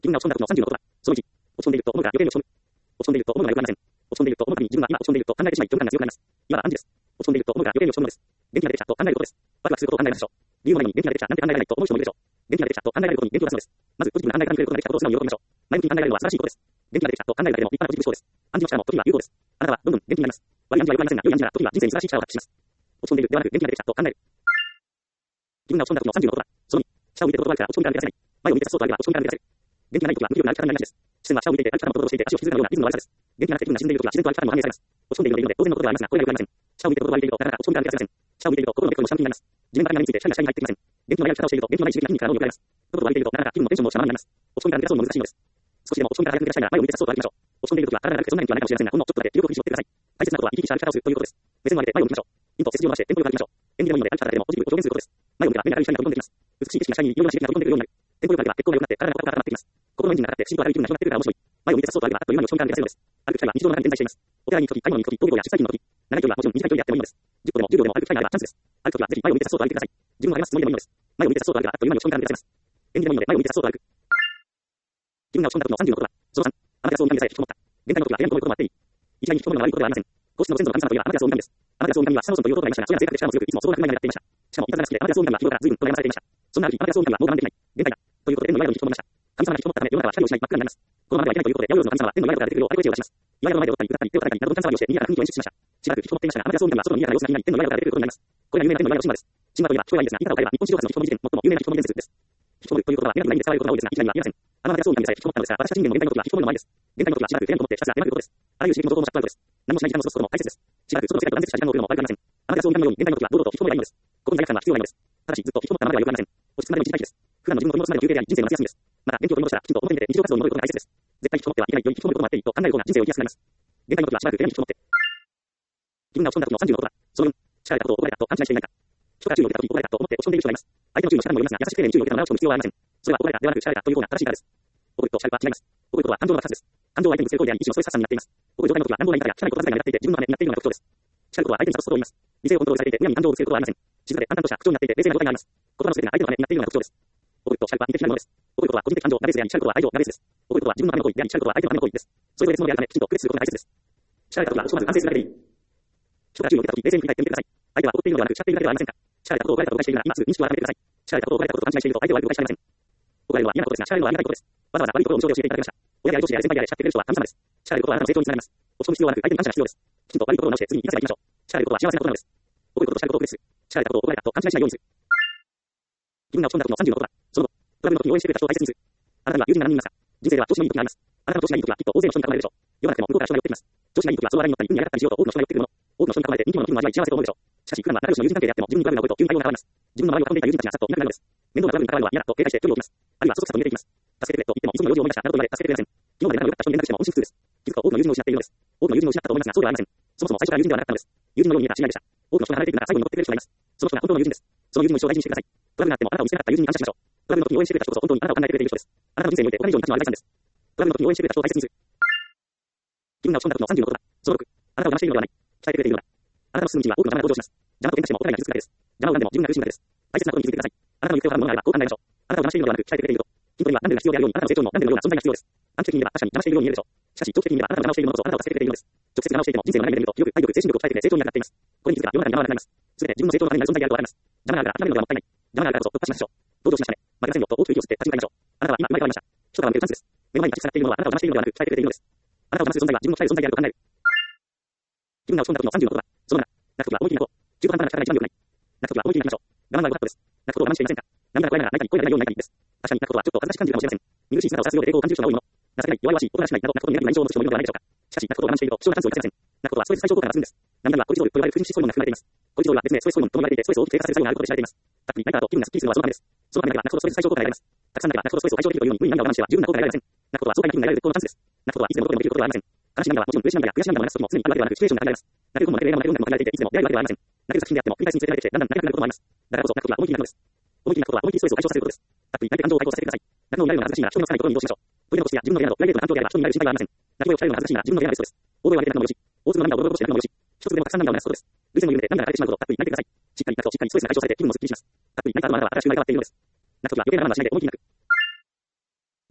自分が落ち込んだ時の30のことは、その1、落ち込んでいると思うが余計に落ち込む。落ち込んでいると思うのはよくありません。落ち込んでいると思うたびに自分は今落ち込んでいると考えてしまい、共感が強くなります。今は暗示です。落ち込んでいると思うが余計に落ち込むのです。元気が出てきたと考えることです。ワクワクすることを考えるでしょう。理由もないのに元気が出てきたなんて考えられないと思う人もいるでしょう。元気が出てきたと考えられることに元気を出すのです。まずポジティブな考え方に触れることができたことを素直に喜びましょう。前向きに考えられるのは素晴らしいことです。元気が出てきたと考えるだけでも立派なポジティブ思考です。暗示の力も時には有効です。あなたはどんどん元気になります。悪い暗示は良くありませんが、良い暗示は時には人生に素晴らしい力を発揮します。落ち込んでいるではなく元気が出てきたと考える。自分が落ち込んだ時の30のことは、その2、下を向いていることがあるから落ち込みから抜け出せない。前を向いてさっそうとあれば落ち込みから抜け出せる。元気がない時は無気力な歩き方になりがちです。視線は下を向いていて歩き方のことをしていて足を引きずるようなリズムの悪さです。元気がなくて気分が沈んでいる時は自然と歩き方も反映されます。落ち込んでいるのでいいので当然のことではありますが、これがよくありません。下を向いていることができるとなかなか落ち込みから抜け出せません。下を向いていると心の根っこにも下向きになります。自分が考えについてシャリがシャリに入ってきません。元気のない歩き方をしていると元気のない刺激が筋肉から脳に送られます。ことを歩いているとなかなか気分もテンションも様々になります。落ち込みから抜け出すのも難しいのです。少しでも落ち込みから早く抜け出したいなら前を向いてさっそうと歩きましょう。落ち込んでいる時は体が軽くてそんなに気はないかもしれませんが、ほんのちょっとだけ気力を振り絞ってください。大切なことは生き生きした歩き方をするということです。目線を上げて前を向きましょう。一歩背筋を伸ばしてテンポよく歩きましょう。演技でもいいので歩き方だけでもポジティブを表現することです。前を向けば目がかゆいシャリが飛び込んできます。美しい景色がシャリにいろいろな刺激が飛び込んでくるようになる。テンポよく歩けば血行が良くなって体のことが温まってきます。心のエンジンがかかって不思議と歩く気分が広がってくるから面白い。前を向いてさっそうと歩けばあっという間に落ち込みから抜け出せるのです。歩く機会は日常の中に点在しています。お寺に行くとき、買い物に行くとき、登下校や出産の時、長い距離はもちろん短い距離であってもいいのです。10歩でも10秒でも歩く機会があればチャンスです。歩くときはぜひ前を向いてさっそうと歩いてください。自分を励ますつもりでもいいのです。前を向いてさっそうと歩けばあっという間に落ち込みから抜け出せます。演技でもいいので前を向いてさっそうと歩く。自分が落ち込んだ時の30のことは、その3、あなたがそう見た目でさえ引きこもった。限界の時は部屋にこもることもあっていい。一概に引きこもるのが悪いことではありません。皇室の先祖の神様といえばあなたがそう見た目です。あなたがそう見た目はシャノソンという男がいましたが、それが性格で力も強く、いつもそうな車になっていました。しかもいたずら好きで、あなたがそう見た目は日頃から随分と悩まされていました。そんなある日、あなたがそう見た目はもう我慢できない。限界だ。ということで、天の岩戸に引きこもりました。神様が引きこもったため、世の中は光を失い真っ暗になります。このままではいけないということで、八百万の神様は天の岩戸から出てくるようあれこれを出します。岩戸の前で踊ったり、歌ったり、手を叩いたりなどの神様をして、賑やかな雰囲気を演出しました。しばらく引きこもっていましたが、あなたがそう見た目は外の賑やかな様子が気になり、天の岩戸から出てくることになります。これが有名な天の岩戸の神話です。神話といえば聞こえはいいですが、言い方を変えれば日本史上初の引きこもり事件、最も有名な引きこもり伝説です。引きこもるという言葉はネガティブな意味で使われることが多いですが、一概には言えません。あなたがそう見た目でさえ引きこもったのですが、私たち人間も限界の時は引きこもるのもありです。限界の時はしばらく部屋にこもってひたすら手間くることです。あらゆる刺激の情報もシャットアウトです。何もしない時間を過ごすことも大切です。しばらく外の世界と断絶した時間を送るのも悪くありません。あなたがそう見た目のように限界の時は堂々と引きこもればいいのです。ここに罪悪感は必要ないのです。ただしずっと引きこもったままではよくありません。落ち着くまでの一時退避です。普段の自分の取り戻すまでの休憩であり、人生の夏休みです。また元気を取り戻したらきちんと表に出て日常活動に戻ることが大切です。絶対に引きこもってはいけない、良い引きこもることもあっていいと考える方が人生を生きやすくなります。限界の時はしばらく部屋に引きこもって。自分が落ち込んだ時の30のことは、その4、叱られたことを怒られたと勘違いしていないか。人から注意を受けた時怒られたと思って落ち込んでいる人がいます。相手の注意の仕方にもよりますが、優しく丁寧に注意を受けたのなら落ち込む必要はありません。それは怒られたではなく叱られたという方が正しいからです。怒ると叱るは違います。怒ることは感情の爆発です。感情は相手にぶつける行為であり、意志のストレス発散になっています。怒る状態の時は乱暴な言い方や汚い言葉遣いが目立っていて、自分のためになっているような特徴です。叱ることは相手に諭すことを言います。理性をコントロールされていて、むやみに感情をぶつけることはありません。静かで淡々とした口調になっていて、冷静な状態があります。言葉の全てが相手のためになっているような特徴です。怒ると叱るは二的なものです。怒ることは個人的感情がベースであり、叱ることは愛情がベースです。怒ることは自分のための行為であり、叱ることは相手のための行為です。それぞれ別物であるため、きちんと区別することが大切です。叱られた時はひとまず反省するだけでいい。人から注意を受けた時、冷静に振り返ってみてください。相手は怒っているのではなく、叱っているだけではありませんか。叱られたことを怒られたことを誤解しているなら、今すぐ認識を改めてください。叱られたことを怒られたことと勘違いしていると、相手は悪い誤解していません。怒られるのは嫌なことですが、叱られるのはありがたいことです。わざわざ悪いことを無償で教えていただきました。親であり上司であり先輩であり叱ってくれる人は神様です。叱られることはあなたの成長につながります。落ち込む必要はなく、相手に感謝が必要です。きちんと悪いことを直して次に生かせばいきましょう。叱られることは幸せなことなのです。怒ることと叱ることを区別する。叱られたことを怒られたと勘違いしないようにする。自分が落ち込んだ時の30のことは、その後、トラブルの時に応援してくれた人を大切にする。あなたには友人が何人いますか。人生では調子のいい時があります。あなたの調子がいい時はきっと大勢の人に囲まれるでしょう。世の中でも向こうから人が寄ってきます。調子がいい時はその話題に乗ったり、運に上がったりしようと多くの人が寄ってくるもの。多くの人に囲まれて人気者の気分を味わい幸せと思うでしょう。しかし、普段は仲良しの友人関係であっても、自分にトラブルが起こると急に対応が変わります。自分の周りを囲んでいた友人たちがさっといなくなるのです。面倒なトラブルに関わるのは嫌だと警戒して距離を置きます。あるいはそそくさと逃げていきます。助けてくれと言っても、いつもの用事を思い出したなどと言われ助けてくれません。昨日まで仲の良かった人に連絡しても音信不通です。気づくと多くの友人を失っているのです。多くの友人を失ったと思いますが、そうではありません。そもそも最初から友人ではなかったのです。友人のように見えた知り合いでした。多くの人が離れていく中、最後に残ってくれる人がいます。その人が本当の友人です。その友人も一生大事にしてください。トラブルがあってもあなたを見つけなかった友人に感謝しましょう。トラブルの時に応援してくれた人こそ本当にあなたを考えてくれている人です。あなたの人生においてお金以上に価値のある財産です。トラブルの時に応援してくれた人を大切にする。自分が落ち込んだ時の30のことだ。その6、あなたを騙しているのではない。鍛えてくれているのだ。あなたの進む道には多くの邪魔が登場します。邪魔と喧嘩してもお互いが傷つくだけです。邪魔を恨んでも自分が苦しむだけです。大切なことに気づいてください。あなたの行く手を阻むものがあればこう考えましょう。あなたを騙しているのではなく鍛えてくれていると。筋トレには何でが必要であるように、あなたの成長にも何でのような存在が必要です。短期的に見れば確かに邪魔しているように見えるでしょう。しかし、長期的に見ればあなたが邪魔をしているものこそあなたを助けてくれているのです。直接邪魔をしていても人生の悩みで見ると、よく体力、精神力を鍛えていて成長になっています。これに気づけば世の中に邪魔はなくなります。すべて自分の成長のためになる存在であるとわかります。邪魔があるから諦めるのがもったいない。邪魔があるからこそ突破しましょう。同情しましたね。負けませんよと大きく息を吸って立ち向かいましょう。あなたは今生まれ変わりました。人から見るチャンスです。目の前に立ち塞がっているものはあなたを騙しているのではなく鍛えてくれているのです。あなたを騙す存在は自分の鍛える存在であると考える。自分が落ち込んだ時の30のことは、その7、泣く時は思い切り泣こう。中途半端な力が一番良くない。泣く時は思い切り泣きましょう。我慢が良かったです。泣くことを我慢していませんか。涙がこらえながら泣いたり声が出ないように泣いたりです。確かに泣くことはちょっと恥ずかしく感じるかもしれません。見苦しい姿をさすようで抵抗を感じる人が多いもの。情けない、弱々しい、おとなしくないなど泣くことにネガティブな印象を持つ人もいるのではないでしょうか。しかし泣くことを我慢していると不調なチャンスを生かせません。泣くことはストレス解消効果が増すんです。涙にはコルチゾールと呼ばれる不妊指数ホルモンが含まれています。コルチゾールは別名ストレスホルモンとも言われていて、ストレスを大きく低下させる作用があることで知られています。たっぷり泣いた後気分がスッキリするのはそのためです。そのためだけは泣くほどストレス解消効果が得られます。たくさん泣けば泣くほどストレスを解消できるというように無理に涙を我慢しては十分な効果が得られません。泣くことは爽快な気分が得られる絶好のチャンスです。泣くことはいつでもどこでもできることではありません。悲しい涙はもちろん嬉しい涙や悔しい涙を流す時も常にあるわけではなくシチュエーションが限られます。泣ける子も泣ける映画も泣ける音楽も限られていていつでも出会えるわけではありません。泣ける作品であっても繰り返しに連れられてきてだんだん泣けなくなることもあります。だからこそ泣くことは思い切り泣くのです。思い切り泣くことは思い切りストレスを解消させることです。たっぷり泣いて感情を解放させてください。泣くのを見られるのが恥ずかしいなら人にのつかないところに移動しましょう。トイレの個室や自分の部屋などプライベートな環境であれば人に見られる心配はありません。泣き声を鍛えるのが恥ずかしいなら自分の部屋ならストレス。大声を上げて泣くのもよし、大粒の涙をボロボロとして泣くのもよし、一つでもたくさん涙を流すことです。涙腺の緩みで涙が枯れてしまうことたっぷり泣いてください。しっかり泣くとしっかりストレスが解消されて気分もすっきりします。たっぷり泣いた後のあなたは新しく生まれ変わっているのです。泣くときは余計な我慢はしないで思い切り泣く。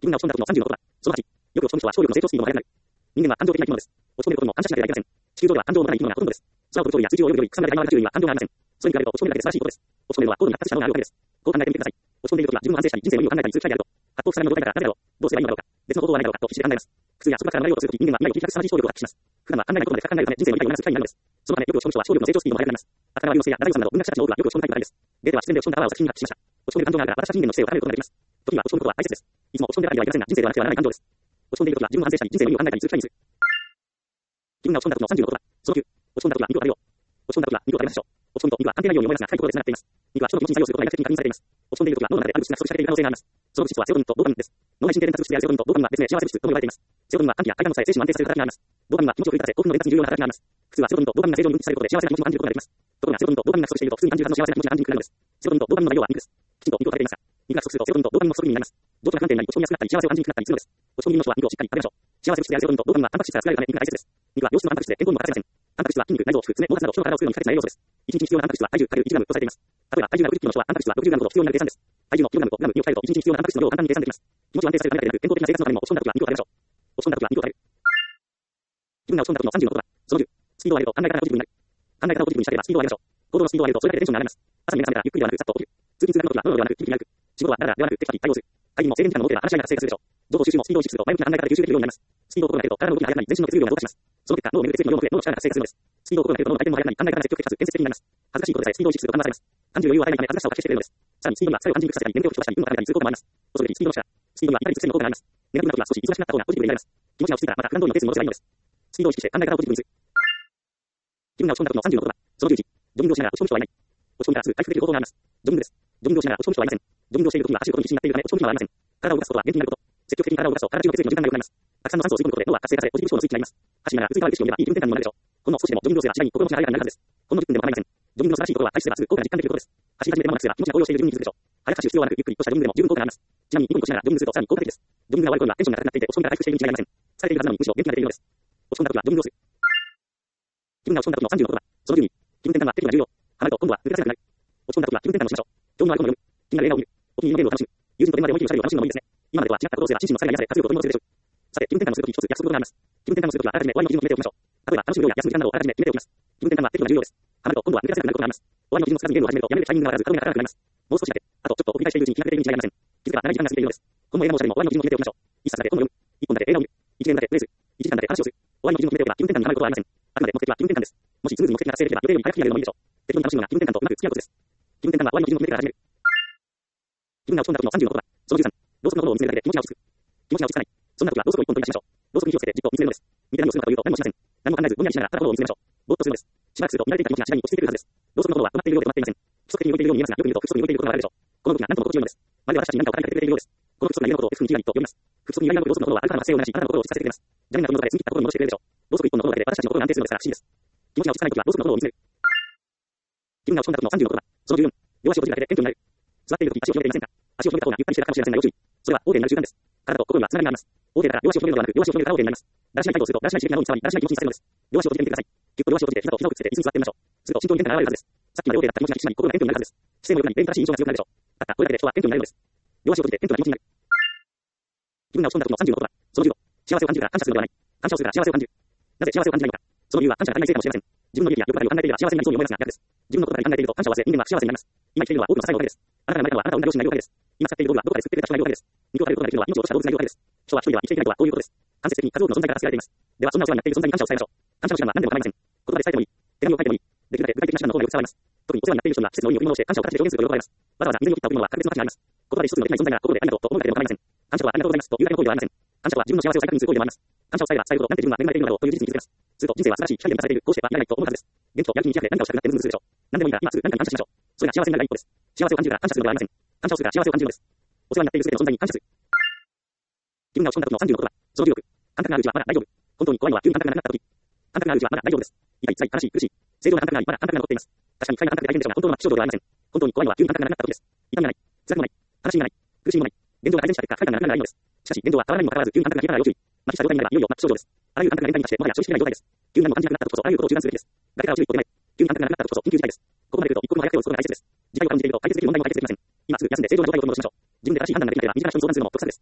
気分が落ち込んだ時の30のことだ。その8、よく落ち込む人は聴力の成長スピードが速くなる。人間は感情的な生き物です。落ち込めることも反射しなければいけません。地球上では感情を持たない生き物がほとんどです。空を飛ぶ鳥や数字を泳ぐ鳥、草むらで舞い回る竜には感情がありません。それに比べると落ち込めるだけで素晴らしいことです。落ち込めるのは高度に発達した脳があるおかげです。こう考えてみてください。落ち込んでいる時は自分の安定したり人生の意味を考えたりする機会であると、八方塞がりの状態からなぜだろう、どうすればいいのだろうか、別の方法はないだろうかと必死で考えます。苦痛や束縛から逃れようとするとき、人間は未来を切り開く凄まじい聴力を発揮します。普段は考えないことまで深く考えるため人生の理解を促す機会になるのです。そのためよく落ち込む人は聴力の成長スピードも速くなります。芥川龍之介や太宰治さんなど文学者たちの多くはよく落ち込むタイプのためです。ゲーテは自然で落ち込んだ泡を作品に発揮しました。落ち込んでいる感情があるから私は人間の知性を高めることができます。時には落ち込むことは大切です。いつも落ち込んでばかりではいけませんが人生ではなくてはならない感情です。落ち込んでいる時は自分の安定したり人生の意味を考えたりする機会にする。気分が落ち込んだ時の30のことだ。その9、落ち込んだ時は肉を食べよう。落ち込んだ時は肉を食べましょう。落ち込むと肉は関係ないように思いますが深いところで繋がっています。肉は人の気持ちに作用することが医学的に確認されています。落ち込んでいる時は脳の中である物質が不足されている可能性があります。その物質はセロトニンとドーパミンです。脳内神経伝達物質やセロトニンとドーパミンは別名幸せ物質とも呼ばれています。セロトニンは歓喜や快感のさえ精神を安定させる働きがあります。ドーパミンは気持ちを奮い立たせ興奮の伝達に重要な働きがあります。普通はセロトニンとドーパミンが正常に分泌されることで幸せな気持ちを感じることができます。ところがセロトニンとドーパミンが不足していると普通に感じるはずの幸せな気持ちが感じにくくなるのです。セロトニンとドーパミンの内容は肉です。きちんと肉を食べていますが、肉が不足するとセロトニンとドーパミンも不足になります。情緒が不安定になり落ち込みやすくなったり幸せを感じにくくなったりするのです。落ち込み気味の人は肉をしっかり食べましょう。幸せ物質やセロトニンとドーパミンはタンパク質が作られるため肉が大切です。肉は良質のタンパク質で健康にも欠かせません。タンパク質は筋肉、内臓、皮膚、爪、毛髪など人の体を作るのに不可欠な栄養素です。1日に必要なタンパク質は体重×1グラムとされています。例えば体重が50キロの人はタンパク質は60グラムほど必要になる計算です。体重のキログラムとグラムに置き換えると1日に必要なタンパク質の量を簡単に計算できます。気持ちを安定させるためだけでなく健康的な生活のためにも落ち込んだ時は肉を食べましょう。落ち込んだ時は肉を食べる。気分が落ち込んだ時の30のことだ。その10、スピードを上げると考え方がポジティブになる。考え方をポジティブにしたければスピードを上げましょう。行動のスピードを上げるとそれだけでテンションが上がります。朝に目覚めたらゆっくりではなくさっと起きる。通勤通学の時はノロではなくキビキビ歩く。仕事はダラダラではなくテキパキ対応する。会議も制限時間の持っていれば話し合いながら生活するでしょう。情報収集もスピードを意識すると前向きな考え方で吸収できるようになります。スピードを心がけると体の動きが速くなり全身の血流量が増加します。その結果脳を巡る血液の量も増え脳の力が活性化するのです。スピードを心がけると脳の回転も速くなり考え方が積極的かつ建設的になります。恥ずかしいことでさえスピードを意識すると緩和されます。感情余裕を与えないため恥ずかしさを隠してくれるのです。さらにスピードには疲れを感じにくくさせたり、電力を強化したり、運動を高めたりすることもあります。恐れるスピードの力。スピードには怒りつつせの効果があります。ネガティブな時は少し忙しくなった方がポジティブでいられます。気持ちが落ち着いたらまた普段通りのペースに戻せばいいのです。スピードを意識して考え方をポジティブにする。気分が落ち込んだ時の30のことだ。その11、ジョギングをしながら落ち込む人はいない。落ち込みからすぐ回復できる方法があります。ジョギングです。ジョギングをしながら落ち込む人はいません。ジョギングをしている時には走ることに必死になっているため落ち込む暇はありません。体を動かすことは元気になること。積極的に体を動かすと体中の血液の循環が良くなります。たくさんの酸素を吸い込むことで脳は活性化されポジティブ思考のスイッチになります。走りながらうついた悪口を言えばいい気分転換にもなるでしょう。ほんの少しでもジョギングをすれば次第に心の内が晴れやかになるはずです。ほんの10分でも構いません。ジョギングの素晴らしいところは開始すればすぐ効果が実感できることです。走り始めて間もなくすれば気持ちが高揚している自分に気づくでしょう。早く走る必要はなくゆっくりとしたジョギングでも十分効果があります。ちなみにニコニコしながらジョギングするとさらに効果的です。ジョギングが終わる頃にはテンションが高くなっていて落ち込みから回復しているに違いありません。疲れているはずなのにむしろ元気が出ているのです。落ち込んだ時はジョギングをする。気分が落ち込んだ時の30のことだ。その12、気分転換は適度な重要。ハマると今度は抜け出せなくなる。落ち込んだ時は気分転換をしましょう。情報のある本を読む。気になる映画を見る。お気に入りのゲームを楽しむ。友人と電話でもいい気分をしゃべるを楽しむのもいいですね。今までとは違ったことをすれば心身の疲れが癒され活力を取り戻せるでしょう。さて、気分転換をするとき一つ約束事があります。気分転換をするときはあらかじめ終わりの基準を決めておきましょう。例えば楽しむ量や休む時間などをあらかじめ決めておきます。気分転換は適度な重要です。ハマると今度は抜け出せなくなることがあります。終わりの基準をつかずにゲームを始めるとやめるタイミングがわからず体が高くなります。もう少しだけ。あとちょっと繰り返しているうちに気が抜けているに違いありません。気づけば長い時間が過ぎているのです。本も映画もおしゃれも終わりの基準を決めておきましょう。一冊だけ本を読む。一本だけ映画を見る。一年だけプレイする。一時間だけ話をする。終わりの基準を決めておけば気分転換にハマることはありません。あくまで目的は気分転換です。もしスムーズに目的が達成できれば予定より早くクリアできるのもいいでしょう。適度に楽しむのが気分転換とうまく付き合うことです。気分転換は終わりの基準を決めてから始める。気分が落ち込んだ時の30のことだ。その13、ろうそくの炎を見つめるだけで気持ちが落ち着く。気持ちが落ち着かない。そんな時はろうそくを一本取り出しましょう。ろうそくに火をつけてじっと見つめるのです。見て何をするのかというと何もしません。何も考えずぼんやりしながらただ炎を見つめましょう。ぼーっとするのです。しばらくすると見られていた気持ちが次第に落ち着いてくるはずです。ろうそくの炎は止まっているようで止まっていません。不規則的に動いているように見えますが、よく見ると不規則に動いていることがあるでしょう。この動きが何とも心地よいのです。まるで私たちに何かを語りかけてくれているようです。この不規則な家のことを F にじわりと呼びます。不規則に揺らぎなどろうそくの炎はあるからの発生を流し、あなたの心を落ち着かせてくれます。邪念な取り除かれ、次った心に戻してくれるでしょう。ろうそく一本の炎だけで私たちの心が安定するのですから不思議です。気持ちが落ち着かない時はろうそくの炎を見つめる。気分が落ち込んだ時の30のことだ。その14、両足を閉じるだけで謙虚になる。座っている時足を広げていませんか。足を広げた方がゆったりしてたかもしれませんが要注意。それは王手になる習慣です。体と心にはつながりがあります。王手だから両足を広げるのではなく両足を広げるから王手になります。だらしない態度をするとだらしない刺激が脳に伝わりだらしない気持ちにされるのです。両足を閉じてみてください。ぎゅっと両足を閉じて膝と膝をくっつけて椅子に座ってみましょう。すると心境に変化が現れるはずです。さっきまで王手だった気持ちが引き締まり心が謙虚になるはずです。姿勢も良くなり礼儀正しい印象が強くなるでしょう。たったこれだけで人は謙虚になれるのです。両足を閉じて謙虚な気持ちになる。気分が落ち込んだ時の30のことだ。その15、幸せを感じるから感謝するのではない。感謝をするから幸せを感じる。なぜ幸せを感じないのか。その理由は感謝が足りないせいかもしれません。自分の利益や欲張りを考えていれば幸せになりそうに思いますが逆です。自分のことばかり考えていると感謝を忘れ人間は不幸せになります。今生きているのは多くの支えのおかげです。あなたが生まれたのはあなたを産んだ両親がいるおかげです。今使っている道具はどこかで作ってくれた人がいるおかげです。肉を食べることができるのは命を落とした動物がいるおかげです。人は一人では生きていけないとはこういうことです。間接的に数多くの存在から助けられています。ではそんなお世話になっている存在に感謝を伝えましょう。感謝の手段は何でも構いません。言葉で伝えてもいい。手紙を書いてもいい。できるだけ具体的な手段の方がよく伝わります。特にお世話になっている人には季節の意味を組み戻して感謝を形で表現すると喜ばれます。わざわざ水を切った贈り物は格別の価値があります。言葉で一つのできない存在が心でありがとうと思うだけでも構いません。感謝はありがとうございますというだけの行為ではありません。感謝は自分の幸せを再確認する行為でもあります。感謝を伝えれば伝えるほどなんて自分は恵まれているのだろうという事実に気づけます。すると人生は素晴らしい機会で満たされている。こうしてはいらないと思うはずです。元気とやる気に満ち溢れ何かをしたくなってムズムズするでしょう。何でもいいから今すぐ何かに感謝しましょう。それが幸せになる第一歩です。幸せを感じるから感謝するのではありません。感謝をするから幸せを感じるのです。お世話になっている全ての存在に感謝する。気分が落ち込んだ時の30のことだ。その16、感覚があるうちはまだ大丈夫。本当に怖いのは急に感覚がなくなった時。感覚があるうちはまだ大丈夫です。痛い、辛い、悲しい、苦しい。正常な感覚があり、まだ感覚が残っています。確かに不快な感覚で大変でしょうが、本当の気象状ではありません。本当に怖いのは急に感覚がなくなった時です。痛みがない、辛くもない、悲しみがない、苦しみもない。現状が改善した結果、不快感がなくなるのがいいのです。しかし、現状は変わらないにもかかわらず、急に感覚が消えたら要注意。麻痺した状態になればいよいよ末期症状です。あらゆる感覚が連鎖に化して、もはや処理しきれない状態です。急に何も感じなくなった時こそ、あらゆることを中断するべきです。誰から注意を受けない。急に感覚がなくなった時こそ、緊急事態です。ここまで来ると、一刻も早く手を打つことが大切です。事態を感じていると、解決できる問題も解決できません。今すぐ休んで正常な状態を取り戻しましょう。自分で正しい判断ができなければ、身近な人に相談するのも得策です。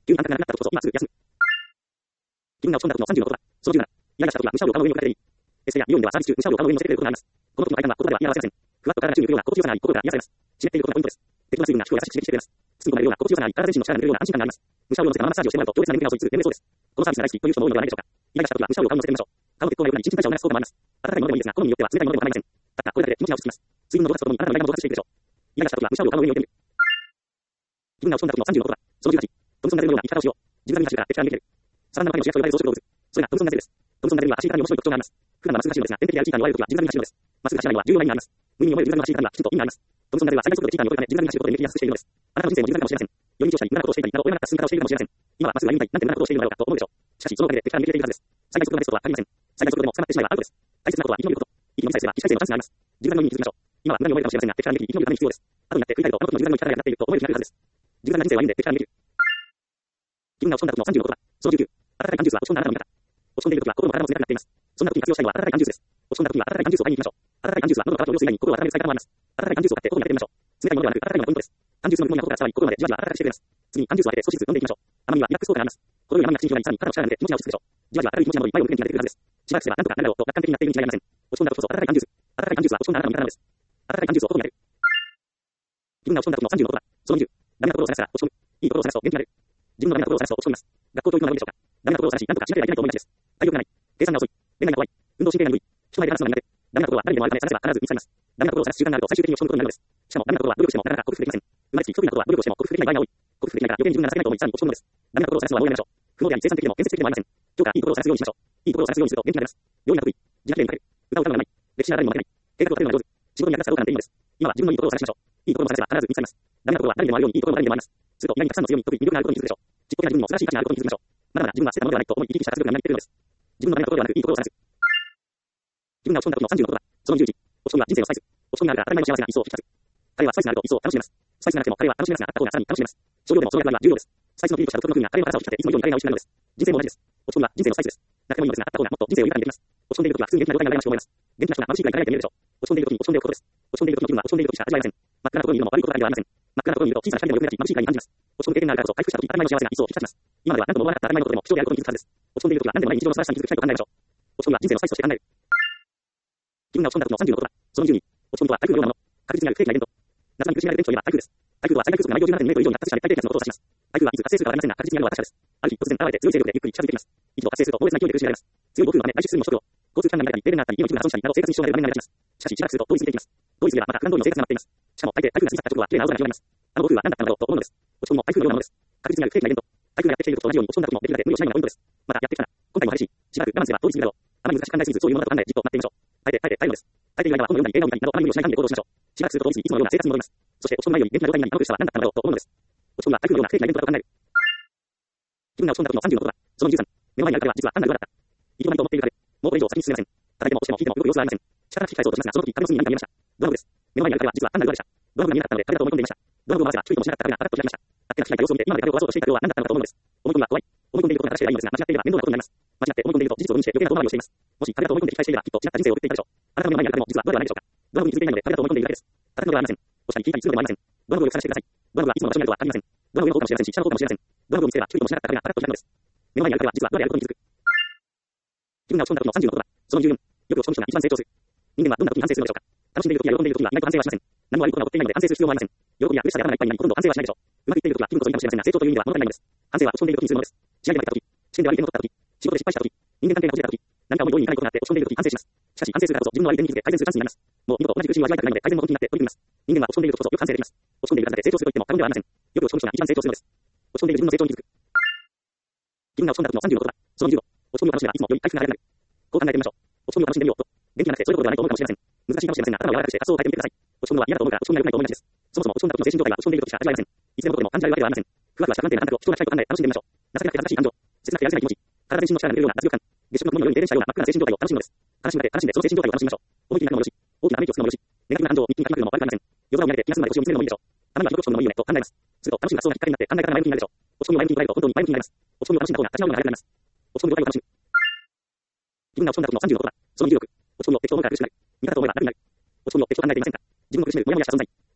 急に安価がなくなったことこそ、今すぐ休む。気分が落ち込んだ時の36度だ。その17、イライラした時は、無車を顔の上に乗せていい。エステやイオンではサービス中、無車を顔の上に乗せてくれることがあります。この時の階段は言葉では言い表せません。ふわっと体が宙に浮くような心地よさがあり、心が癒されます。湿っていることがポイントです。適度な水分が皮膚を優しく刺激してくれます。包み込まれるような心地よさがあり、体全身の力が抜けるような安心感があります。無車を乗せたままマッサージをしてもらうと、強烈な眠気が襲いつつ眠れそうです。このサービスが大好きという人も多いのではないでしょうか。イライラした時は無車を顔に乗せてみましょう。顔の血行が良くなり、新陳代謝を促す効果もあります。温かいものでもいいですが、好みによっては冷たいものでも構いません。たったこれだけで気持ちが落ち着きます。睡眠の動作とともにあなたの内側も動かしていくでしょう。イライラした時は無車を顔の上に置いてみる。気分が落ち込んだ時の36度だ。その18、トムソン・ナルのような生き方をしよう。自分が見たから敵から逃げる。サバンナの中の主役と呼ばれる増殖動物。それがトムソン・ナルです。トムソン・ナルには走り方に面白い特徴があります。普段はまっすぐ走るのですが、天敵やチーターに追われる時は自分が走るのです。まっすぐ走らないのは重要な意味があります。無意味に思える自分が走るためにはきちんと意味があります。トムソン・ナルは最大速度でチーターに追いかけ、自分が走ることで逃げやすくしているのです。あなたの人生も自分かもしれません。より道をしたり、無駄なことをしていたり、など追いなかった進み方をしているかもしれません。今はまっすぐ歩みたい、なんて無駄なことをしているのだろうかと思うでしょう。しかし、そのおかげで敵から逃げているはずです。最大速度のベストはありません。最大速度でも捕まってしまえばアウトです。大切なことは生き延びること。生き延びさえすれば起死回生のチャンスがあります。自分が無意に気づきましょう。今は無駄に思えるかもしれませんが、敵から逃げて生き延びるために必要です。後になって振り返ると、あの時の自分の生き方がなくなっていると思えるようになるはずです。自分が人生は悪いんで敵から逃げる。気分が落ち込んだ時の36度だ。その19、温かい缶ジュースは落ち込んだあなたの味方。落ち込んでいる時は心も体も冷たくなっています。そんな時に活用したいのは温かい缶ジュースです。落ち込んだ時は温かい缶ジュースを買いに行きましょう。温かい缶ジュースは喉の渇きを潤す以外に心を温める使い方もあります。温かい缶ジュースを買って喉に当ててみましょう。冷たいものではなく温かいものがポイントです。缶ジュースの部分が喉から伝わり、心までじわじわ温かくしてくれます。次に缶ジュースを当てて少しずつ飲んでいきましょう。甘みはリラックス効果があります。程よい甘みが口に広がり、さらに肩の力が抜け、気持ちが落ち着くでしょう。じわじわ温かい気持ちなどいっぱいを受ける元気が出てくるはずです。しばらくすればなんとかなるだろうと楽観的になっているに違いありません。落ち込んだ時こそ温かい缶ジュース。温かい缶ジュースは落ち込んだあなたの味方なのです。温かい缶ジュースを心に当てる。気分が落ち込んだ時の36度だ。その20、ダメなところを探したら落ち込む。いいところを探すと元気になる。自分のダメなところを探すと落ち込みます。学校教育の学びでしょうか。ダメなところを探し、なんとかしなければいけないと思いがちです。体力がない。計算が遅い。恋愛が怖い。運動神経が鈍い。人前で話すのが苦手。ダメなところは誰にでもあるため探せば必ず見つかります。ダメなところを探す習慣があると最終的に落ち込むことになるのです。しかもダメなところは努力してもなかなか克服できません。生まれつき得意なことは努力をしても克服できない場合が多い。克服できないから余計に自分が情けないと思いさらに落ち込むのです。ダメなところを探すのはもうやめましょう。不能であり生産的でも建設的でもありません。今日からいいところを探すようにしましょう。いいところを探すようにすると元気になります。料理が得意。自宅でに書ける。歌を歌うのがうまい。歴史や誰にも負けない。計画を立てるのが上手。仕事に役立つかどうかなんていいのです。今は自分のいいところを探しましょう。いいところを探せば必ず見つかります。ダメなところは誰にでもあるようにいいところも誰にでもあります。すると意外にたくさんの強み、得意、魅力があることに気づくでしょう。ちっぽけな自分にも素晴らしい価値があることに気づくでしょう。まだまだ自分は捨てたものではないと思い生き生きした活力がみなぎっているのです。自分のダメなところではなくいいところを探す。自分が落ち込んだ時の36度だ。その11、落ち込みは人生のスパイス。落ち込みがあるから当たり前の幸せが一層引き立つ。彼はスパイスがあると一層楽しめます。スパイスがなくても彼は楽しめますが、あった方がさらに楽しめます。少量でもその役割は重要です。スパイスのピリッとした独特の風味が彼の辛さを引き立て、いつも以上に彼が美味しくなるのです。人生も同じです。落ち込みは人生のスパイスです。なくてもいいのですが、あった方がもっと人生を豊かにできます。落ち込んでいる時は普通に元気な状態になれますと思います。元気な人が眩しいくらい輝いて見えるでしょう。落ち込んでいる時に落ち込んでいることです。落ち込んでいる時の気分は落ち込んでいる時しか味わえません。真っ暗なところにいるのも悪いことだけではありません。真っ暗なところにいると小さな光でも良くなり眩しいくらいに感じます。落ち込む経験があるからこそ回復した時当たり前の幸せが一層引き立ちます。今までは何とも思わなかった当たり前のことでも貴重であることに気づくはずです。落ち込んでいる時は何でもない日常の素晴らしさに気づきたいと考えましょう。落ち込みは人生のスパイスとして考える。気分が落ち込んだ時の36度だ。その12、落ち込みとは台風のようなもの。確実にある不定期なイベント。夏場に苦しめられるイベントといえば台風です。台風は最大風速が毎秒17.2メートル以上に達した熱帯低気圧のことを指します。台風はいつ発生するかわかりませんが、確実にあるのは確かです。ある日突然現れて強い勢力でゆっくり近づいてきます。一度発生すると猛烈な勢いで苦しめられます。強い暴風の雨、大地水の食料、交通機関が乱れたり、停電があったり、家の一部が破損したりなど生活に支障が出る場面が目立ちます。しかししばらくすると通り過ぎていきます。通り過ぎればまた普段通りの生活が待っています。しかも大抵台風が過ぎ去った直後は綺麗な青空が広がります。あの暴風は何だったのだろうと思うのです。落ち込みも台風のようなものです。確実にある不定期なイベント。台風がやってきている時と同じように落ち込んだ時もできるだけ無理をしないのがポイントです。またやってきたな。今回も激しい。しばらく我慢すれば通り過ぎるだろう。あまり難しく考えすぎずそういうものだと考えじっと待っていましょう。耐えて耐えて耐えるのです。耐えている間は本を読んだり映画を見たりなどあまり無理をしない範囲で行動しましょう。しばらくすると通り過ぎいつものような生活に戻ります。そして落ち込む前より元気な状態になりあの苦しさは何だったのだろうと思うのです。落ち込みは台風のような不定期なイベントだと考える。気分が落ち込んだ時の36度だ。その13、目の前にある彼は実は単なる岩だった。いいとこまでと思っている彼。もうこれ以上先に進めません。叩いても押しても引いても動く様子はありません。力が引き返そうとしますが、その時、彼の隅に何か見えました。ドラゴンです。目の前にある彼は実は単なる岩でした。ドラゴンが見えなかったので彼だと思い込んでいました。ドラゴンを回せば注意ともしなかった彼がパタッと開きました。あっけな開いた様子を見て今まで彼を壊そうとしていた要は何だったのかと思うのです。思い込みは怖い。思い込んでいることが正しければいいのですが、間違っていれば面倒なことになります。間違って思い込んでいると事実を無視して余計な遠回りをしています。もし彼だと思い込んで期待していればきっと違った人生を送っていたでしょう。あなたの目の前にある彼も実はドラゴンではないでしょうか。ドラゴンに気づいていないので彼だと思い込んでいるだけです。叩くのではありません。押したり聞いたりするのでもありません。ドラゴンをよく探してください。ドラゴンはいつもの場所にあるとは限りません。ドラゴンの方かもしれませんし、下の方かもしれません。ドラゴンを見つければ注意ともしなかった彼がパタッと開くのです。目の前にある彼は実はドラであることに気づく。気分が落ち込んだ時の36度だ。その14、よく落ち込む人が一番成長する。人間はどんな時に反省するのでしょうか。楽しんでいる時や喜んでいる時は意外と反省はしません。何も悪いことが起こっていないので反省する必要もありません。喜びや嬉しさがあらないいっぱいになりほとんど反省はしないでしょう。うまくいっている時は気分こそいいかもしれませんが、成長という意味では物足りないのです。反省は落ち込んでいる時にするものです。試合で負けた時、試験で割り点を取った時、仕事で失敗した時、人間関係が崩れた時、何か思い通りにいかないことがあって落ち込んでいる時に反省します。しかし反省するからこそ自分の割り点に気づけ改善するチャンスになります。もう二度と同じ苦しみを味わいたくないので改善も本気になって取り組みます。人間は落ち込んでいる時こそよく反省できます。落ち込んでいるだけで成長すると言っても過言ではありません。よく落ち込む人が一番成長するのです。落ち込んでいる自分の成長に気づく。気分が落ち込んだ時の36度だ。その15、落ち込みを楽しめばいつもより回復が早くなる。こう考えてみましょう。落ち込みを楽しんでみようと。元気がなくてそういうことではないと思うかもしれません。難しいかもしれませんが、頭を柔らかくして発想を変えてみてください。落ち込むのは嫌だと思うから落ち込みが良くないと思いがちです。そもそも落ち込んだ時の精神状態は落ち込んでいる時しか味わえません。いつでもどこでも感じられるわけではありません。ふわふわした不安定な感覚を人が近いと考え楽しんでみましょう。情けなくて恥ずかしい感情、切なくてやるせない気持ち、体全身の力が抜けるような脱力感、月食の雲のように停電したような真っ暗な精神状態を楽しむのです。悲しむだけ悲しんでその精神状態を楽しみましょう。思い切り泣くのもよし、大きなため息をつくのもよし、ネガティブな感情を日記に書きまくるのも悪くありません。夜空を見上げて気が済むまで腰を見つめるのもいいでしょう。たまには記録書くのもいいよねと考えます。すると楽しみがそうなきっかけになって考え方が前向きになるでしょう。落ち込みを前向きに捉えると本当に前向きになります。落ち込みを楽しんだ方が立ち直りが早くなります。落ち込みを楽しむ。気分が落ち込んだ時の36度だ。その26、落ち込みを適当に思うから苦しくなる。味方と思えば楽になる。落ち込みを適当に考えていませんか。自分を苦しめるモヤモヤした存在。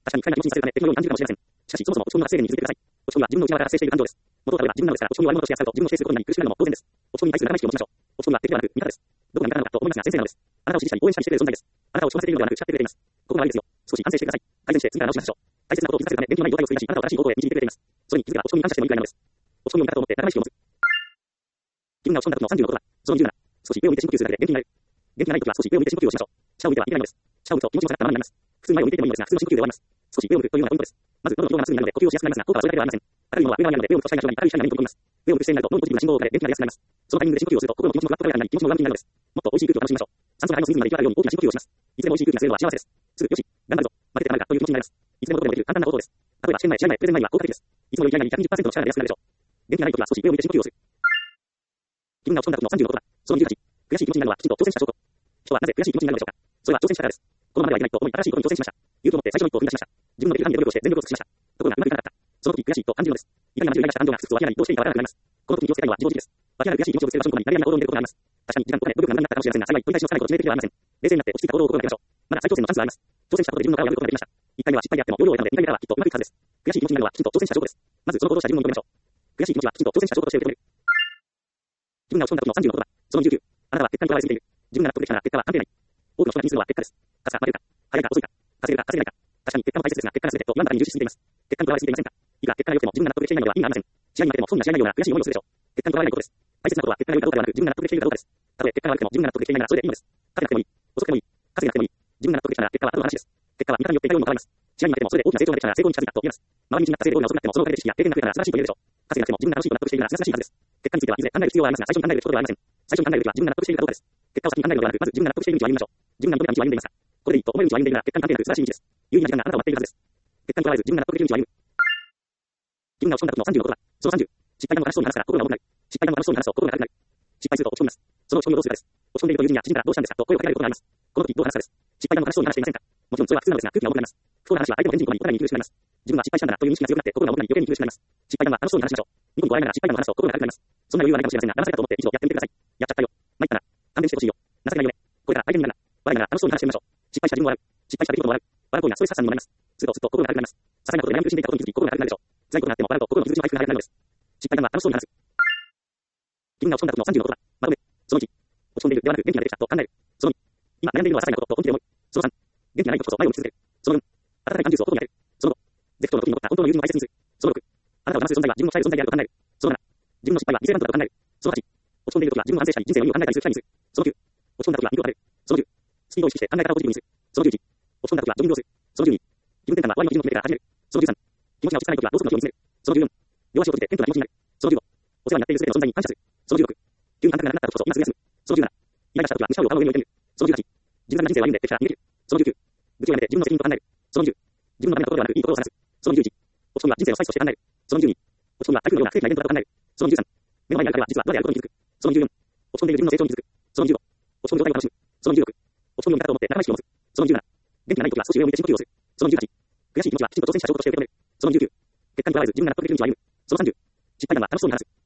確かに快な気持ちにさせるため、敵のように感じるかもしれません。しかし、そもそも落ち込みは発生源に気づいてください。落ち込みは自分の内側から発生している感情です。元をたどれば自分なのですから、落ち込みを悪者として扱うと自分を否定することになり苦しくなるのも当然です。落ち込みに対する恨めしきを持ちましょう。落ち込みは敵ではなく味方です。どこが味方なのかと思いますが先生なのです。あなたを支持したり応援したりしてくれる存在です。あなたを落ち込ませているのではなく叱ってくれています。ここが悪いですよ。少し反省してください。改善して次から直しましょう。大切なことを気づかせるため、勉強内容を作り出し、あなたを正しい方向へ導いてくれています。それに気づけば落ち込みに感謝してもいいくらいなのです。落ち込みを味方と思って仲間意識を持つ。気分が落ち込んだ時の36度は、その17、少し上を見て深呼吸するだけで元気になる。元気がない時は少し上を見て深呼吸をしましょう。下を向いてはいけないのです。下を向くと気持ちの下がったままになります。普通に前を向いていてもいいのですが、普通の深呼吸で終わります。少し上を向くというのがポイントです。まず、喉の色がまっすぐになるので呼吸をしやすくなりますが、効果はそれだけではありません。明るいものは上側にあるので、上を向くと視界が広がり、明るい視界が目に飛びます。上を向く姿勢になると脳にポジティブな信号を送られ、元気が出やすくなります。そのタイミングで深呼吸をすると、心の気持ちのフラットがになり、気持ちの上向きになるのです。もっと美味しい空気を楽しみましょう。酸素が肺の隅々まで行き渡るように大きな深呼吸をします。いつでも美味しい空気が吸えるのは幸せです。すぐ、よし、頑張るぞ、負けてたまるかという気持ちになります。いつでもどこでもできる簡単な方法です。例えば、試験前、試合前、プレゼン前には効果的です。いつもより前に120%の力が出やすくなるでしょう。元気がない時は少し上を向いて深呼吸をする。気分が落ち込んだ時の36度は、その28、悔しい気持ちになるのはきちんと挑戦した証拠。人はなぜ悔しい気持ちになるのでしょうか。それは挑戦したからです。このままではいけないと思い新しいことに挑戦しました。勇気を持って最初の一歩を踏み出しました。自分のできる範囲で努力をして全力を尽くしました。ところがうまくいかなかった。その時悔しいと感じるのです。いかにまずイライラした感情がふつふつ湧き上がりどうしていいかわからなくなります。この時に気をつけたいのは自暴自棄です。湧き上がる悔しい気持ちをぶつける場所にまで何やりな行動に出ることがあります。確かに時間とかで努力が無駄になったかもしれませんが、幸い取り返しのつかないことを決めている気はありません。冷静になって落ち着いた行動を心がけましょう。まだ再挑戦のチャンスがあります。挑戦したことで自分の殻を破ることができました。1回目は失敗であっても要領を得たので2回目からはきっとうまくいくはずです。悔しい気持ちになるのはきちんと挑戦した証拠です。まずその行動をした自分を認めましょう。悔しい気持ちはきちんと挑戦した証拠として受け止める。自分が落ち込んだ時の36度は、その19、あなたは結果にとらわれすぎている。自分が納得できたら結果は関係ない。多くの人が気にするのは結果です。勝つか負けるか、早いか遅いか、稼げるか稼げないか。確かに結果も大切ですが、結果が全てと言わんばかりに重視しすぎています。結果にとらわれすぎていませんか。いくら結果が良くても自分が納得できていないのでは意味がありません。試合に負けても損な試合内容な悔しい思いをするでしょう。結果にとらわれないことです。大切なことは結果が良いかどうかではなく自分が納得できているかどうかです。たとえ結果が悪くても自分が納得できていないならそれでいいのです。勝てなくてもいい。遅くてもいい。稼げなくてもいい。自分が納得できたら結果は後の話です。結果は見方によっていかようにも変わります。試合に負けてもそれで大きな成長ができたら成功に近づいたと言えます。周りに道になったせいで大いな遅くなってもそのおかげで知識や経験が増えたら素晴らしいと言えるでしょう。稼げなくても自分が楽しいと納得しているなら素晴らしいはずです。結果についてはいずれ考える必要はありますが、最初に考えることではありません。最初に考えるべきは自分が納得しているかどうかです。結果を先に考えるのではなく、まず自分が納得している道を歩みましょう。自分が求めた道を歩んでいますか。これでいいと思える道を歩んでいるなら結果に関係なく素晴らしい道です。有意義な時間があなたを待っているはずです。結果にとらわれず自分が納得できる道を歩む。自分が落ち込んだ時の36度は、その30、失敗談を楽しそうに話すから心が重くなる。失敗談を楽しそうに話すと心が軽くなる。失敗すると落ち込みます。その落ち込みをどうするかです。落ち込んでいると友人や知人からどうしたんですかと声をかけられることがあります。この時どう話すかです。失敗談を楽しそうに話していませんか。もちろんそれは普通なのですが空気が重くなります。不幸な話は相手のエンジンに込まれにお互いに苦しくなります。自分は失敗したんだなという認識が強くなって心が重くなり余計に苦しくなります。失敗談は楽しそうに話しましょう。ニコニコ笑いながら失敗談を話すと心が軽くなります。そんな余裕はないかもしれませんが、騙されたと思って一度やってみてください。やっちゃったよ。参ったな。勘弁してほしいよ。情けないよね。これから相手になるな。笑いながら楽しそうに話してみましょう。失敗した自分も笑う。失敗した出来事も笑う。笑う行為がストレス発散にもなります。すると心が軽くなります。些細なことで悩み苦しんでいたことに気づき心が軽くなるでしょう。辛いことがあっても笑うと心の傷口が回復が早くなるのです。失敗談は楽しそうに話す。自分が落ち込んだ時の36度は、まとめ。その1、落ち込んでいるではなく元気が出てきたと考える。その2、今悩んでいるのは些細なことと本気で思う。その3、元気がない時こそ前を向き続ける。その4、温かい感情を外に当てる。その5、絶不当の時に残った本当の友人を大切にする。その6、あなたを騙す存在は自分の鍛える存在であると考える。その7、自分の失敗は犠牲なんだと考える。その8、落ち込んでいる時は自分の反省したり人生の意味を考えたりする機会にする。その9、落ち込んだ時は右を立てる。その10、スピードを意識して考え方をポジティブにする。その11、落ち込んだ時はジョギングをする。その12、気分転換は終わりの基準の決めてから始める。その13、気持ちが落ち着かない時はローソクの火を見せる。その14、両足を閉じて謙虚な気持ちになる。その15、お世話になっている全ての存在に感謝する。その16、急に簡単がなくなった時こそ今すぐ休む。その17、イライラした時は無視を買う上に置いてみる。その18、自分が人生を歩んでできたら逃げる。その19、愚痴をやめて自分の責任と考える。その20、自分のためのことではなくいいことを探す。その21、落ち込みは人生のスパイスとして考える。その22、落ち込みは台風のような不景気なイベントだと考える。その23、目の前にある彼は実はどうであることに気づく。その24、落ち込んでいる自分の成長に気づく。その25、落ち込む状態を楽しむ。その26、落ち込みを味方と思って仲間意識を持つ。その27、元気がない時は少し上を向いて深呼吸をする。その28、悔しい気持ちはきちんと挑戦した証拠として受け止める。その29、結果にとらわれず自分が納得できる道を歩む。その30、失敗談は楽しそうに話す。